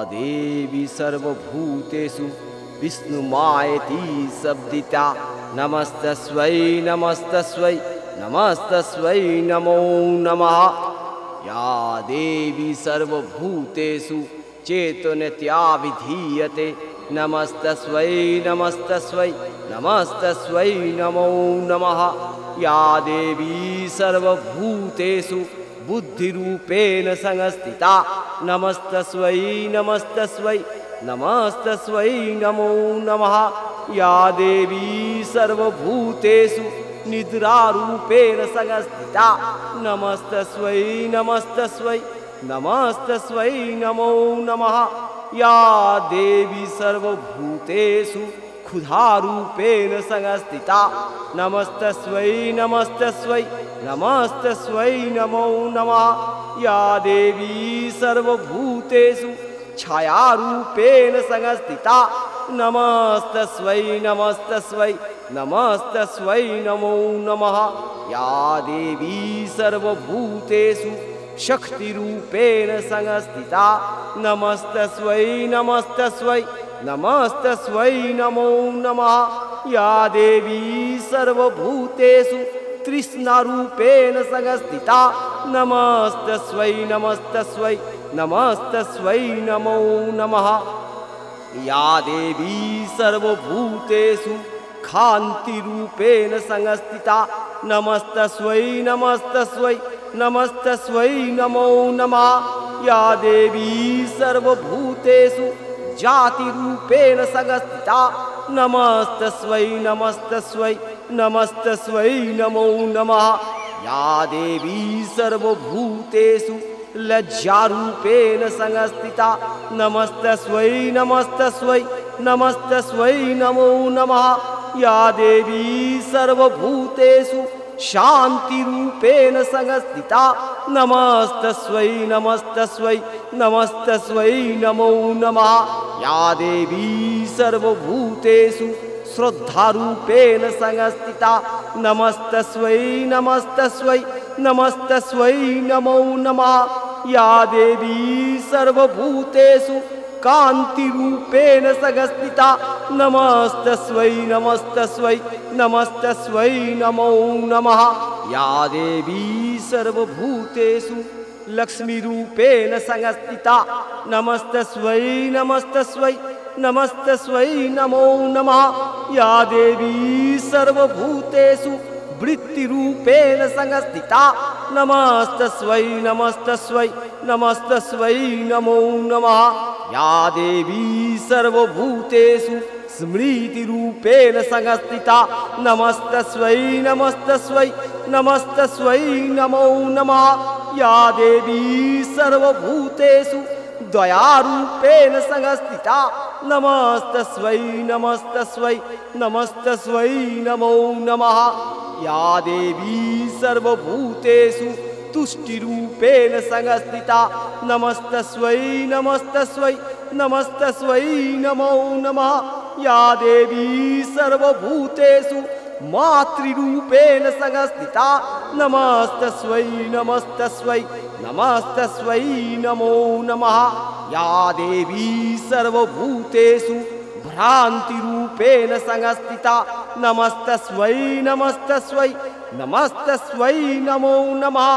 देवी सर्वभूतेषु विष्णुमायेति शब्दिता नमस्तस्यै नमस्तस्यै नमस्तस्यै नमो नमः। या देवी सर्वभूतेषु चेतनतया विधीयते नमस्तस्यै नमस्तस्यै नमस्तस्यै नमो नमः। या देवी सर्वभूतेषु बुद्धिरूपेण संस्थिता नमस्तस्यै नमस्तस्यै नमस्तस्यै नमो नमः। या देवी सर्वभूतेषु निद्रारूपेण संस्थिता नमस्तस्यै नमस्तस्यै नमस्तस्यै नमो नमः। या देवी सर्वभूतेषु क्षुधारूपेण संस्थिता नमस्तस्यै नमस्तस्यै नमस्तस्यै नमो नमः। या देवी सर्वभूतेषु छायारूपेण संस्थिता नमस्तस्यै नमस्तस्यै नमस्तस्यै नमो नमः। या देवी सर्वभूतेषु शक्तिरूपेण संस्थिता नमस्तस्यै नमस्तस्यै नमस्तस्यै नमो नमः। या देवी सर्वभूतेषु तृष्णारूपेण संस्थिता नमस्तस्यै नमस्तस्यै नमस्तस्यै नमो नमः। या देवी सर्वभूतेषु कान्तिरूपेण संस्थिता नमस्तस्यै नमस्तस्यै नमस्तस्यै नमो नमः। या देवी सर्वभूतेषु जातिरूपेण संस्थिता नमस्तस्यै नमस्तस्यै नमस्तस्यै नमो नमः। या देवी सर्वभूतेषु लज्जारूपेण संस्थिता नमस्तस्यै नमस्तस्यै नमस्तस्यै नमो नमः। या देवी सर्वभूतेषु शान्तिरूपेण संस्थिता नमस्तस्यै नमस्तस्यै नमस्तस्यै नमो नमः। या देवी सर्वभूतेषु श्रद्धारूपेण संस्थिता नमस्तस्यै नमस्तस्यै नमस्तस्यै नमो नमः। या देवी सर्वभूतेषु कान्तिरूपेण संस्थिता नमस्तस्यै नमस्तस्यै नमस्तस्यै नमो नमः। या देवी सर्वभूतेषु लक्ष्मीरूपेण संस्थिता नमस्तस्यै नमस्तस्यै नमस्तस्यै नमो नमः। या देवी सर्वभूतेषु वृत्तिरूपेण संस्थिता नमस्तस्यै नमस्तस्यै नमस्तस्यै नमो नमः। या देवी सर्वभूतेषु स्मृतिरूपेण संस्थिता नमस्तस्यै नमस्तस्यै नमस्तस्यै नमो नमः। या देवी सर्वभूतेषु दयारूपेण संस्थिता नमस्तस्यै नमस्तस्यै नमस्तस्यै नमो नमः। या देवी सर्वभूतेषु तुष्टिरूपेण संस्थिता नमस्तस्यै नमस्तस्यै नमस्तस्यै नमो नमः। या देवी सर्वभूतेषु मातृरूपेण संस्थिता नमस्तस्यै नमस्तस्यै नमस्तस्यै नमो नमः। या देवी सर्वभूतेषु भ्रान्तिरूपेण संस्थिता नमस्तस्यै नमस्तस्यै नमस्तस्यै नमो नमः।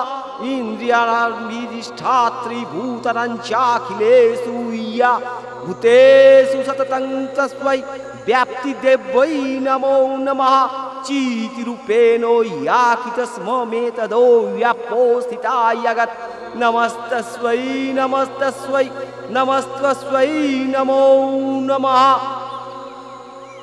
इन्द्रियाणामधिष्ठात्री भूतानाञ्चाखिलेषु या भूतेषु सततं तस्मै व्याप्तिदेव्यै नमो नमः। चितिरूपेण याकितस्ममेतदो व्यापोस्थिता जगत् नमस्तस्यै नमस्तस्यै नमस्तस्यै नमो नमः।